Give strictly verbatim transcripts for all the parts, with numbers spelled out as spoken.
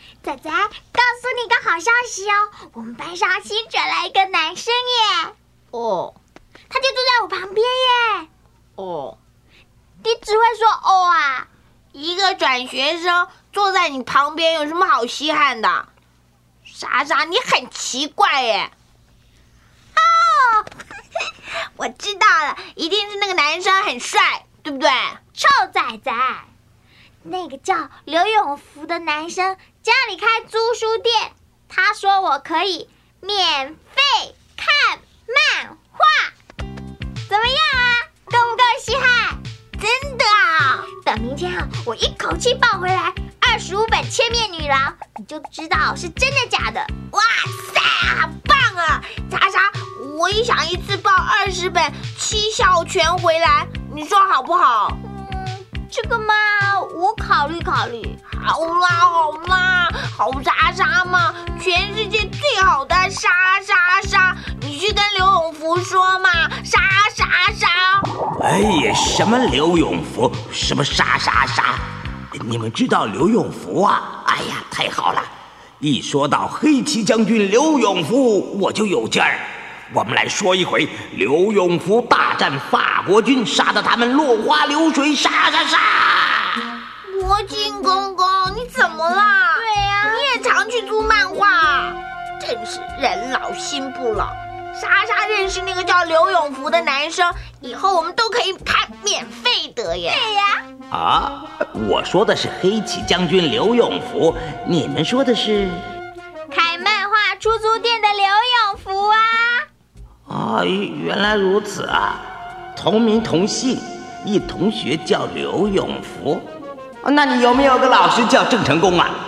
仔仔，告诉你个好消息哦，我们班上新转来一个男生耶。 哦， 他就坐在我旁边耶。 哦， 你只会说哦啊？ 一个转学生坐在你旁边有什么好稀罕的？莎莎，你很奇怪耶。 哦， 我知道了，一定是那个男生很帅，对不对？ 臭仔仔，那个叫刘永福的男生家里开租书店，他说我可以免费看漫画，怎么样啊？够不够稀罕？ 真的啊！ 等明天啊，我一口气抱回来二十五本《千面女郎》，你就知道是真的假的。 哇塞，好棒啊！莎莎，我也想一次抱二十本《七笑拳》回来，你说好不好？ 嗯，这个嘛，我考虑考虑。 好啦好啦，好莎莎嘛，全世界最好的莎莎莎，你去跟刘永福说嘛，莎莎莎。 哎呀，什么刘永福，什么莎莎莎，你们知道刘永福啊？哎呀，太好了！一说到黑旗将军刘永福，我就有劲儿。我们来说一回刘永福大战法国军，杀得他们落花流水，杀杀杀！ 魔镜公公，你怎么啦？ 对呀、啊， 你也常去租漫画，真是人老心不老。莎莎认识那个叫刘永福的男生，以后我们都可以看免费的耶。 对呀、 啊。啊，我说的是黑旗将军刘永福，你们说的是开漫画出租店的刘永福啊。 啊，原来如此啊，同名同姓，一同学叫刘永福。那你有没有个老师叫郑成功啊？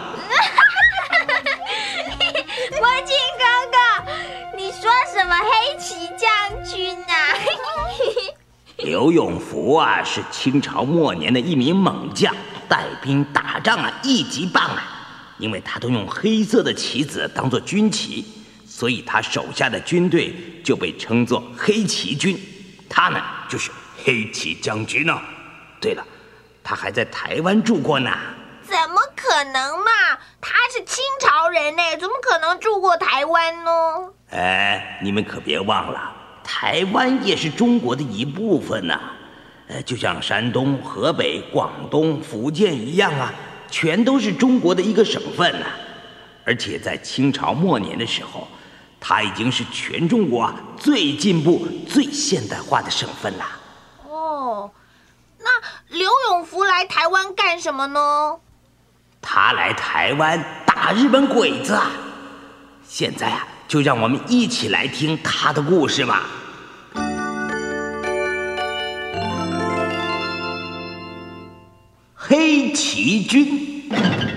魔镜哥哥，你说什么黑旗将军啊？ 刘永福啊，是清朝末年的一名猛将，带兵打仗啊，一级棒啊！因为他都用黑色的旗子当做军旗，所以他手下的军队就被称作黑旗军。他呢，就是黑旗将军呢、哦。对了，他还在台湾住过呢。 怎么可能嘛？他是清朝人呢，怎么可能住过台湾呢？ 哎，你们可别忘了，台湾也是中国的一部分呢、啊。呃，就像山东、河北、广东、福建一样啊，全都是中国的一个省份呢、啊。而且在清朝末年的时候，它已经是全中国啊最进步、最现代化的省份了。 哦，那刘永福来台湾干什么呢？ 他来台湾打日本鬼子啊！现在啊，就让我们一起来听他的故事吧。黑旗军。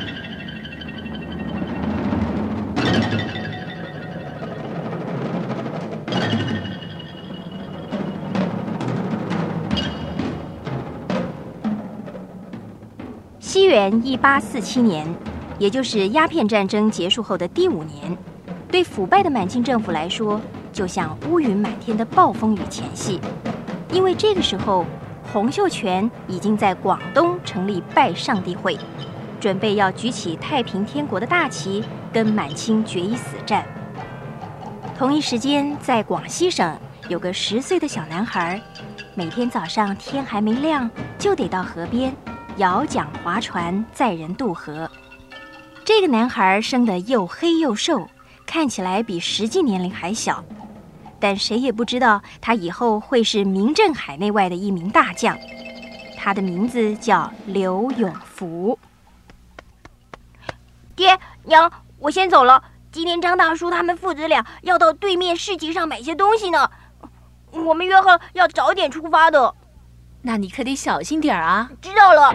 西元一八四七年，也就是鸦片战争结束后的第五年，对腐败的满清政府来说，就像乌云满天的暴风雨前夕。因为这个时候，洪秀全已经在广东成立拜上帝会，准备要举起太平天国的大旗，跟满清决一死战。同一时间，在广西省有个十岁的小男孩，每天早上天还没亮，就得到河边摇桨划船载人渡河。这个男孩生得又黑又瘦，看起来比实际年龄还小，但谁也不知道他以后会是名震海内外的一名大将。他的名字叫刘永福。 爹娘，我先走了。今天张大叔他们父子俩要到对面市集上买些东西呢，我们约好要早点出发的。 那你可得小心点啊！ 知道了。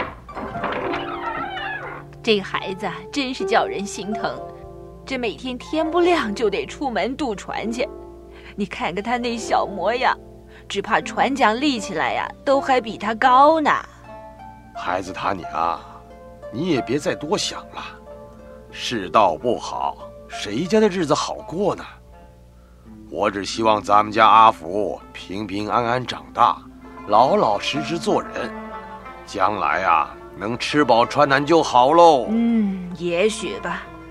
这个孩子啊，真是叫人心疼。这每天天不亮就得出门渡船去，你看看他那小模样，只怕船桨立起来呀，都还比他高呢。 孩子他娘，你也别再多想了。世道不好，谁家的日子好过呢？我只希望咱们家阿福平平安安长大，老老实实做人，将来啊能吃饱穿暖就好喽。 嗯，也许吧。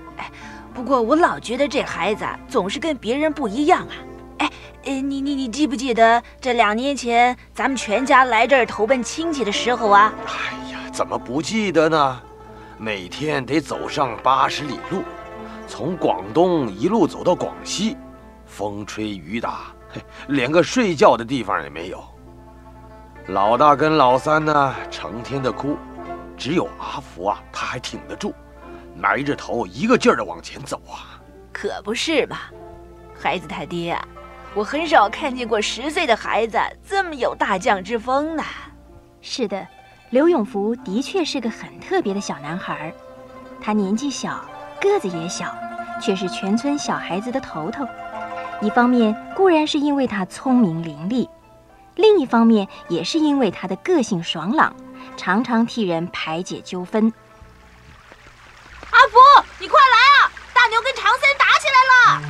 不过我老觉得这孩子啊，总是跟别人不一样啊。哎，呃，你你你记不记得这两年前咱们全家来这儿投奔亲戚的时候啊？ 哎呀，怎么不记得呢？每天得走上八十里路，从广东一路走到广西，风吹雨打，嘿，连个睡觉的地方也没有。老大跟老三呢，成天的哭，只有阿福啊，他还挺得住，埋着头一个劲儿的往前走啊。 可不是嘛，孩子他爹啊，我很少看见过十岁的孩子这么有大将之风呢。 是的，刘永福的确是个很特别的小男孩，他年纪小，个子也小，却是全村小孩子的头头。一方面固然是因为他聪明伶俐，另一方面也是因为他的个性爽朗，常常替人排解纠纷。 阿福，你快来啊！大牛跟长森打起来了！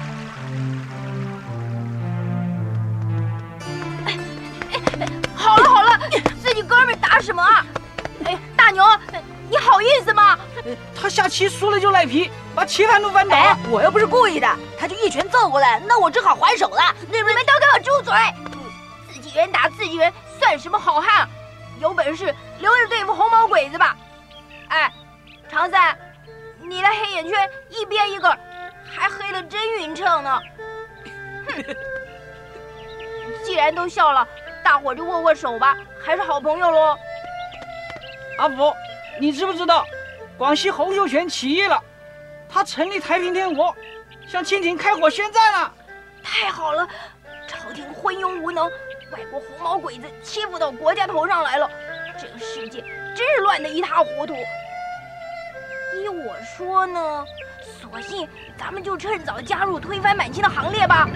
好了好了，自己哥们打什么啊？哎，大牛，你好意思吗？ 他下棋输了就赖皮，把棋盘都翻倒了。 哎，我又不是故意的，他就一拳揍过来，那我只好还手了。 你们都给我住嘴！自己人打自己人，算什么好汉？有本事留着对付红毛鬼子吧！哎，长三，你的黑眼圈一边一个，还黑得真匀称呢。哼！既然都笑了，大伙就握握手吧，还是好朋友喽。 阿福，你知不知道，广西洪秀全起义了，他成立太平天国，向清廷开火宣战了。 太好了，朝廷昏庸无能，外国红毛鬼子欺负到国家头上来了，这个世界真是乱得一塌糊涂。依我说呢，索性咱们就趁早加入推翻满清的行列吧。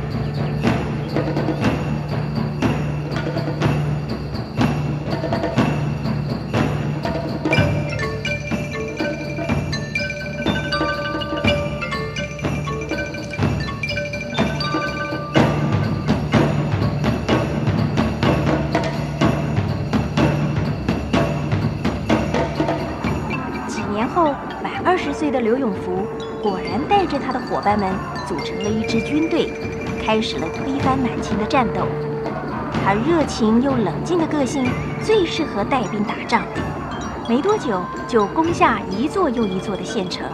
二十岁的刘永福果然带着他的伙伴们组成了一支军队，开始了推翻满清的战斗。他热情又冷静的个性最适合带兵打仗，没多久就攻下一座又一座的县城。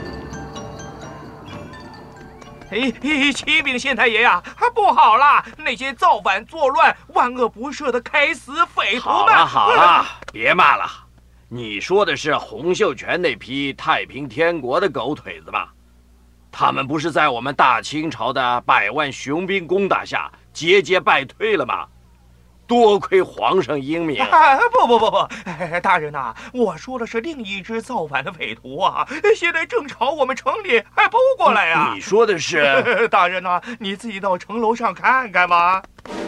嘿嘿，启禀县太爷呀，不好了！那些造反作乱、万恶不赦的开死匪徒们！ 好了好了，别骂了。你说的是洪秀全那批太平天国的狗腿子吧？他们不是在我们大清朝的百万雄兵攻打下节节败退了吗？多亏皇上英明！ 啊、不不不不，哎，大人呐、啊，我说的是另一支造反的匪徒啊，现在正朝我们城里还扑过来啊！ 你说的是？ 大人呐、啊，你自己到城楼上看看吧。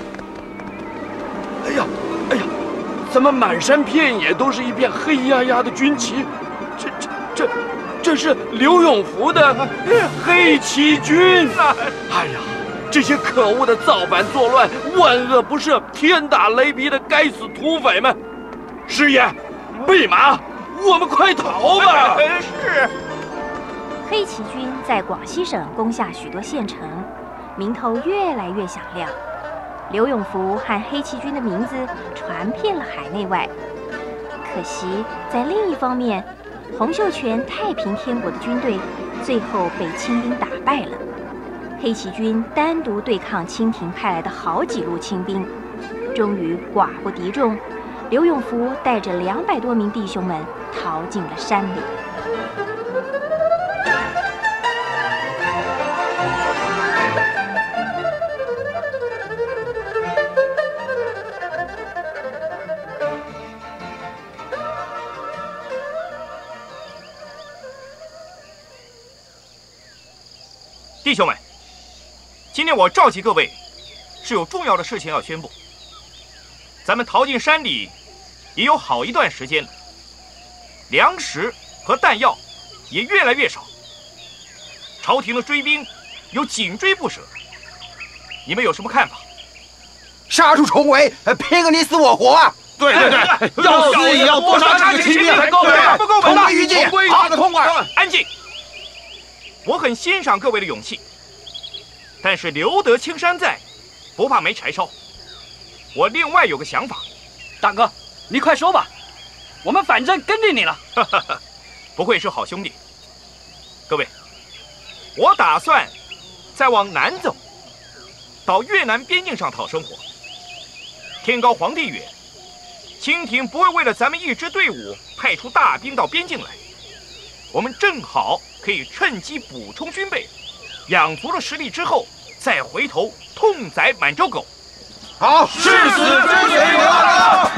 哎呀，哎呀！怎么满山遍野都是一片黑压压的军旗？这这这，这是刘永福的黑旗军！哎呀，这些可恶的造反作乱、万恶不赦、天打雷劈的该死土匪们！师爷，备马，我们快逃吧！ 是。 黑旗军在广西省攻下许多县城，名头越来越响亮。刘永福和黑旗军的名字传遍了海内外。可惜，在另一方面，洪秀全太平天国的军队最后被清兵打败了。黑旗军单独对抗清廷派来的好几路清兵，终于寡不敌众，刘永福带着两百多名弟兄们逃进了山里。 弟兄们，今天我召集各位，是有重要的事情要宣布。咱们逃进山里也有好一段时间了，粮食和弹药也越来越少，朝廷的追兵有紧追不舍。你们有什么看法？ 杀出重围，拼个你死我活啊！ 对对对， 要死也要多杀几个清兵才够本， 不够本的， 同归于尽，好的痛快！ 安静。 我很欣赏各位的勇气，但是留得青山在，不怕没柴烧。我另外有个想法。 大哥，你快说吧，我们反正跟着你了。 不愧是好兄弟。各位，我打算再往南走，到越南边境上讨生活。天高皇帝远，清廷不会为了咱们一支队伍派出大兵到边境来，我们正好可以趁机补充军备，养足了实力之后，再回头痛宰满洲狗。 好，誓死跟随刘大哥。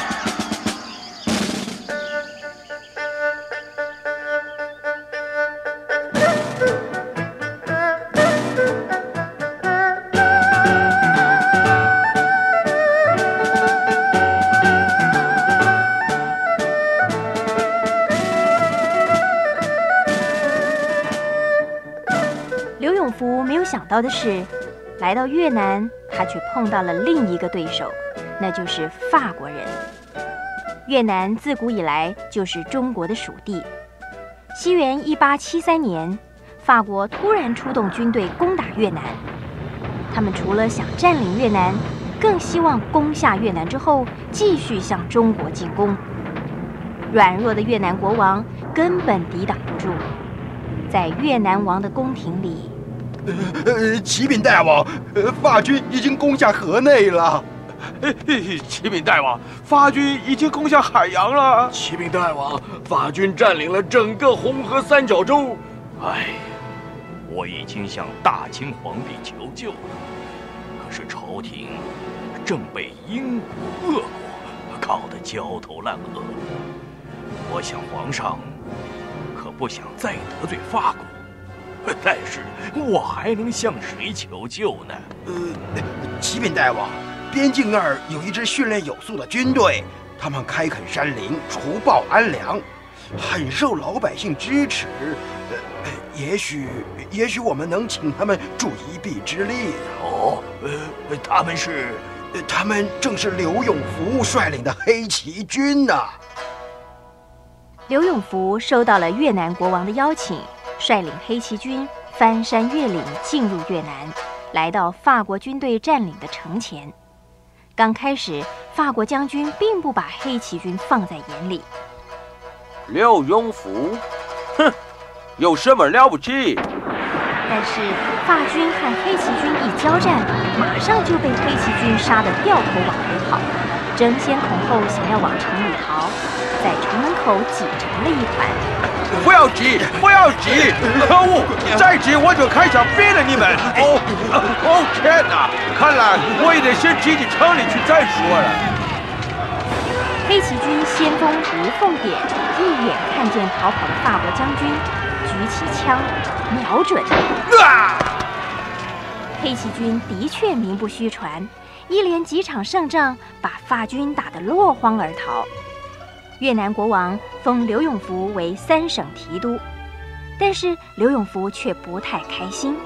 刘永福没有想到的是，来到越南，他却碰到了另一个对手，那就是法国人。越南自古以来就是中国的属地。西元一八七三年，法国突然出动军队攻打越南。他们除了想占领越南，更希望攻下越南之后继续向中国进攻。软弱的越南国王根本抵挡不住，在越南王的宫廷里， 呃，启禀大王，呃，法军已经攻下河内了。 启禀大王，法军已经攻下海洋了。 启禀大王，法军占领了整个红河三角洲。 哎，我已经向大清皇帝求救了，可是朝廷正被英国、俄国搞得焦头烂额。我想皇上可不想再得罪法国，但是我还能向谁求救呢？ 呃，启禀大王，边境那儿有一支训练有素的军队，他们开垦山林，除暴安良，很受老百姓支持。呃，也许，也许我们能请他们助一臂之力。 哦，呃，他们是， 呃，他们正是刘永福率领的黑旗军呐、啊。 刘永福收到了越南国王的邀请，率领黑旗军翻山越岭进入越南，来到法国军队占领的城前。刚开始，法国将军并不把黑旗军放在眼里。 刘永福，哼，有什么了不起？ 但是法军和黑旗军一交战，马上就被黑旗军杀得掉头往回跑，争先恐后想要往城里逃，在城门口挤成了一团。 不要挤，不要挤！可恶，再挤我就开枪毙了你们！哦，哦天哪！看来我也得先挤进城里去再说了。 黑旗军先锋吴凤典一眼看见逃跑的法国将军，举起枪瞄准。啊！黑旗军的确名不虚传，一连几场胜仗把法军打得落荒而逃。越南国王封刘永福为三省提督，但是刘永福却不太开心。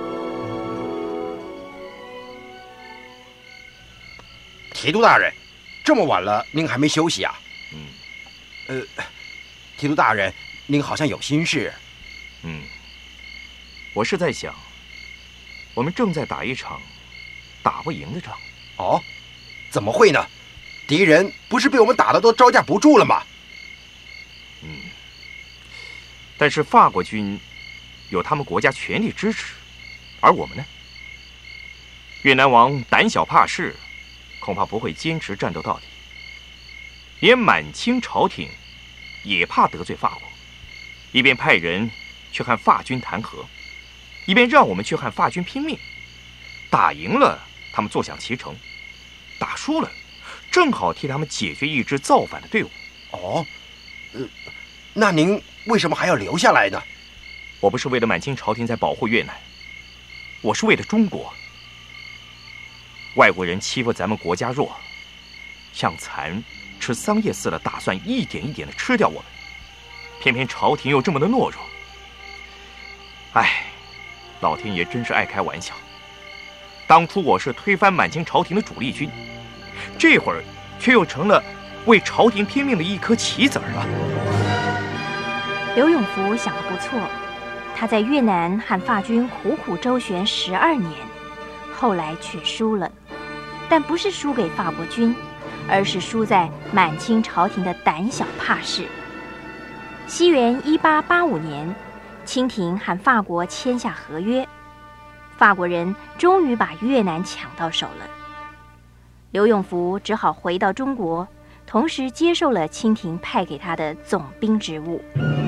提督大人，这么晚了，您还没休息啊？ 嗯， 呃，提督大人，您好像有心事。 嗯，我是在想，我们正在打一场打不赢的仗。 哦，怎么会呢？敌人不是被我们打得都招架不住了吗？ 嗯，但是法国军有他们国家全力支持，而我们呢？越南王胆小怕事，恐怕不会坚持战斗到底。连满清朝廷也怕得罪法国，一边派人去和法军谈和，一边让我们去和法军拼命。打赢了，他们坐享其成；打输了，正好替他们解决一支造反的队伍。 哦，呃，那您为什么还要留下来呢？ 我不是为了满清朝廷在保护越南，我是为了中国。外国人欺负咱们国家弱，像蚕吃桑叶似的，打算一点一点的吃掉我们。偏偏朝廷又这么的懦弱。唉，老天爷真是爱开玩笑。当初我是推翻满清朝廷的主力军，这会儿却又成了为朝廷拼命的一颗棋子儿了。 刘永福想得不错， 他在越南和法军苦苦周旋十二年，后来却输了，但不是输给法国军，而是输在满清朝廷的胆小怕事。西元一八八五年，清廷和法国签下合约，法国人终于把越南抢到手了。刘永福只好回到中国，同时接受了清廷派给他的总兵职务。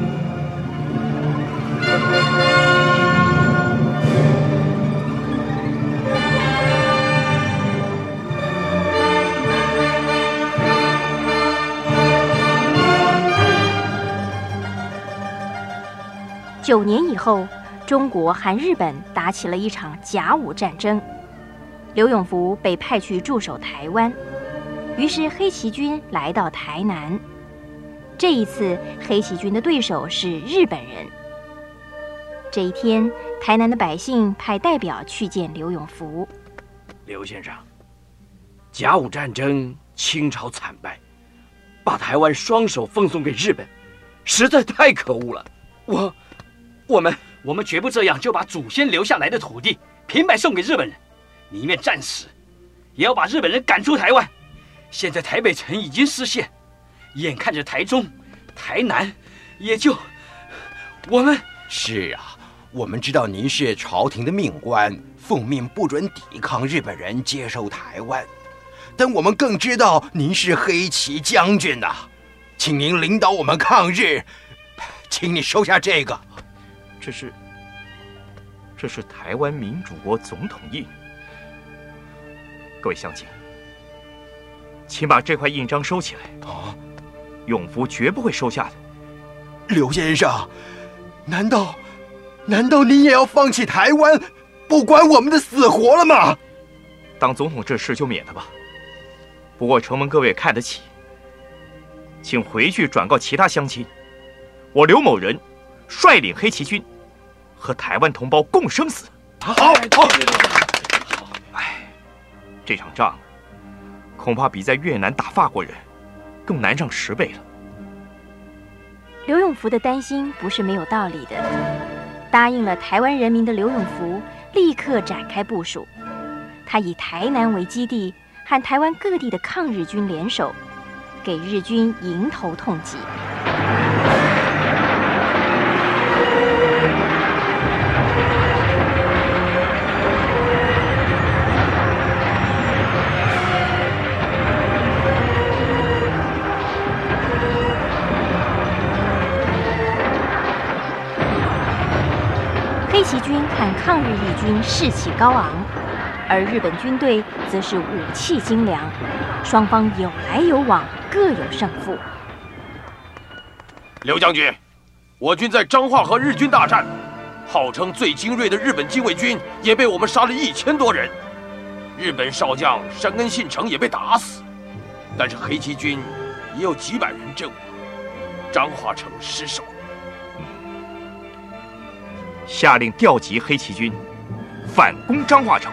九年以后，中国和日本打起了一场甲午战争，刘永福被派去驻守台湾，于是黑旗军来到台南。这一次，黑旗军的对手是日本人。这一天，台南的百姓派代表去见刘永福。 刘先生，甲午战争清朝惨败，把台湾双手奉送给日本，实在太可恶了。我。我们我们绝不这样就把祖先留下来的土地平白送给日本人，宁愿战死，也要把日本人赶出台湾。现在台北城已经失陷，眼看着台中、台南也就……我们是啊，我们知道您是朝廷的命官，奉命不准抵抗日本人接收台湾，但我们更知道您是黑旗将军呐、啊，请您领导我们抗日，请你收下这个。 这是，这是台湾民主国总统印。各位乡亲，请把这块印章收起来。啊，永福绝不会收下的。 刘先生，难道，难道你也要放弃台湾，不管我们的死活了吗？ 当总统这事就免了吧。不过承蒙各位看得起，请回去转告其他乡亲，我刘某人率领黑旗军。和台湾同胞共生死。 好，好， 哎，这场仗恐怕比在越南打法国人更难上十倍了。 刘永福的担心不是没有道理的。答应了台湾人民的刘永福立刻展开部署，他以台南为基地，和台湾各地的抗日军联手，给日军迎头痛击。黑旗军和抗日义军士气高昂，而日本军队则是武器精良，双方有来有往，各有胜负。 刘将军，我军在彰化和日军大战，号称最精锐的日本近卫军也被我们杀了一千多人，日本少将山根信成也被打死，但是黑旗军也有几百人阵亡，彰化城失守。 下令调集黑旗军，反攻彰化城。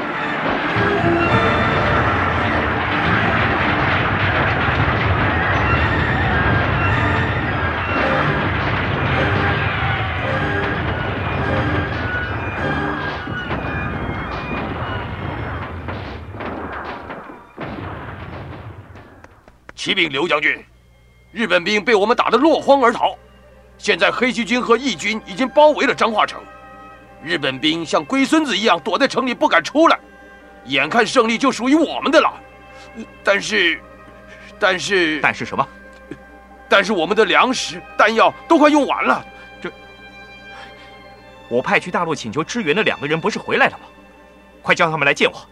启禀刘将军，日本兵被我们打得落荒而逃。现在黑旗军和义军已经包围了彰化城，日本兵像龟孙子一样躲在城里不敢出来，眼看胜利就属于我们的了。但是，但是， 但是什么？ 但是我们的粮食、弹药都快用完了。 这，我派去大陆请求支援的两个人不是回来了吗？快叫他们来见我。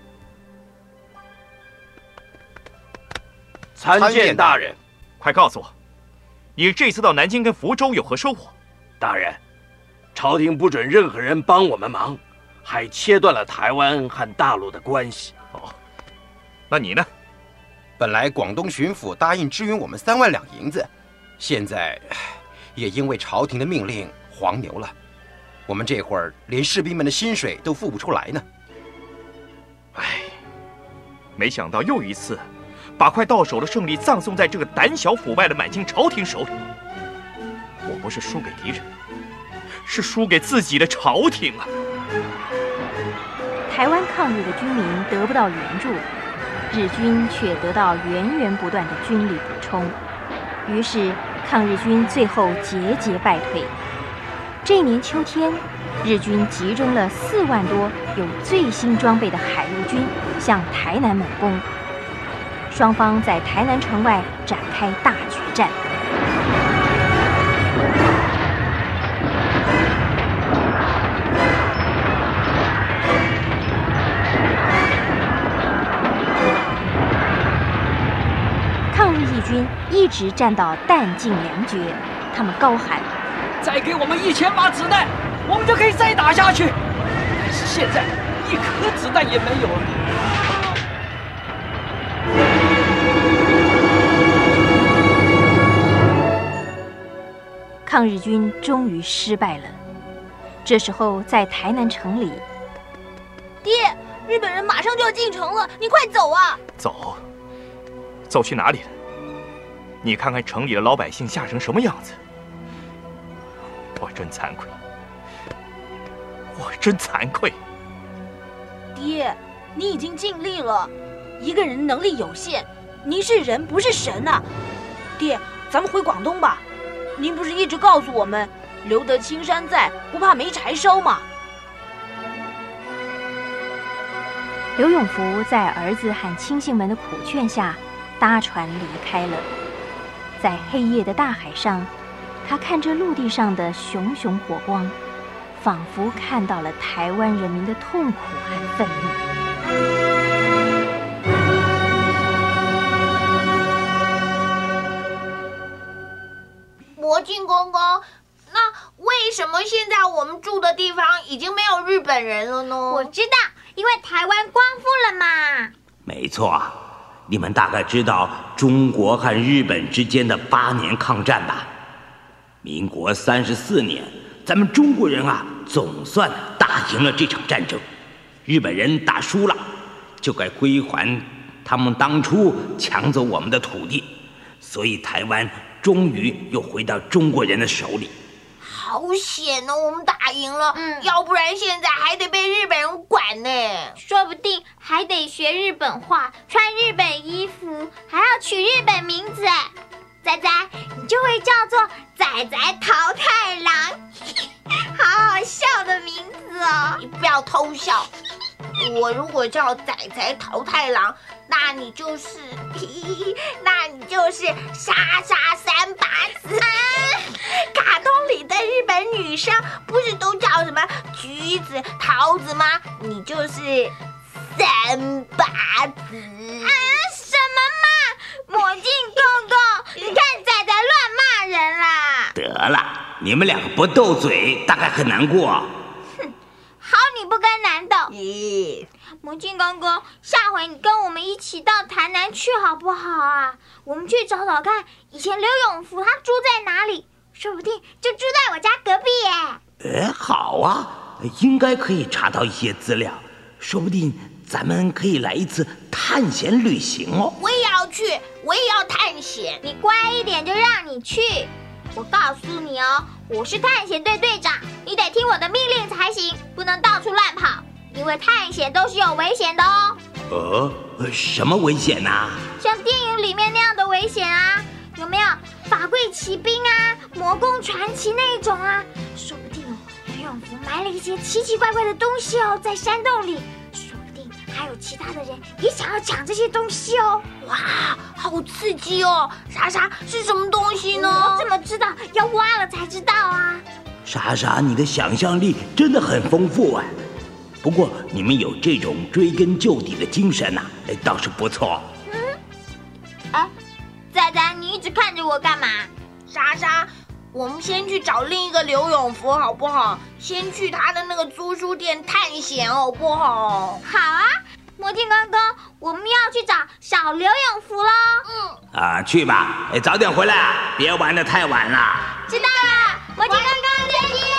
参见大人。 快告诉我，你这次到南京跟福州有何收获？ 大人，朝廷不准任何人帮我们忙，还切断了台湾和大陆的关系。 哦，那你呢？ 本来广东巡抚答应支援我们三万两银子，现在也因为朝廷的命令黄牛了，我们这会儿连士兵们的薪水都付不出来呢。 唉，没想到又一次把快到手的胜利葬送在这个胆小腐败的满清朝廷手里。我不是输给敌人， 是输给自己的朝廷啊！ 台湾抗日的军民得不到援助，日军却得到源源不断的军力补充，于是抗日军最后节节败退。这一年秋天，日军集中了四万多有最新装备的海陆军向台南猛攻，双方在台南城外展开大决战。抗日义军一直战到弹尽粮绝，他们高喊： 再给我们一千发子弹，我们就可以再打下去。但是现在一颗子弹也没有了。 抗日军终于失败了。这时候，在台南城里， 爹，日本人马上就要进城了，你快走啊！ 走，走去哪里了？你看看城里的老百姓吓成什么样子。我真惭愧，我真惭愧。 爹，你已经尽力了，一个人能力有限，您是人不是神啊！爹，咱们回广东吧。您不是一直告诉我们，留得青山在，不怕没柴烧吗？ 刘永福在儿子和亲信们的苦劝下，搭船离开了。在黑夜的大海上，他看着陆地上的熊熊火光，仿佛看到了台湾人民的痛苦和愤怒。 魔镜公公，那为什么现在我们住的地方已经没有日本人了呢？ 我知道，因为台湾光复了嘛。 没错，你们大概知道中国和日本之间的八年抗战吧？民国三十四年，咱们中国人啊，总算打赢了这场战争。日本人打输了，就该归还他们当初抢走我们的土地，所以台湾终于又回到中国人的手里。 好险哦，我们打赢了， 嗯， 要不然现在还得被日本人管呢。 说不定还得学日本话，穿日本衣服，还要取日本名字。仔仔，你就会叫做仔仔桃太郎，好好笑的名字哦！ 你不要偷笑。我如果叫仔仔桃太郎，那你就是，那你就是莎莎三把子。啊，卡通里的日本女生不是都叫什么橘子、桃子吗？你就是三把子。 啊，什么嘛！魔镜公公，你看仔仔乱骂人啦！ 得了，你们两个不斗嘴，大概很难过。 哼，好你不跟南斗。 咦， 魔镜公公，下回你跟我们一起到台南去好不好啊？我们去找找看，以前刘永福他住在哪里，说不定就住在我家隔壁耶。 哎，好啊，应该可以查到一些资料，说不定咱们可以来一次探险旅行哦。 我也要去，我也要探险。 你乖一点就让你去。我告诉你哦，我是探险队队长，你得听我的命令才行，不能到处乱跑，因为探险都是有危险的哦。 呃，什么危险啊？ 像电影里面那样的危险啊，有没有？法柜骑兵啊，魔宫传奇那种啊，说不定哦，刘永福埋了一些奇奇怪怪的东西哦，在山洞里，说不定还有其他的人也想要抢这些东西哦。 哇，好刺激哦！莎莎，是什么东西呢？ 我怎么知道？要挖了才知道啊。 莎莎，你的想象力真的很丰富啊。不过你们有这种追根究底的精神呐、啊，倒是不错。 嗯，哎，仔仔，你一直看着我干嘛？ 莎莎，我们先去找另一个刘永福好不好？先去他的那个租书店探险好不好？ 好啊，魔镜公公，我们要去找小刘永福喽。 嗯，啊，去吧，早点回来，别玩得太晚了。 知道了，魔镜公公再见。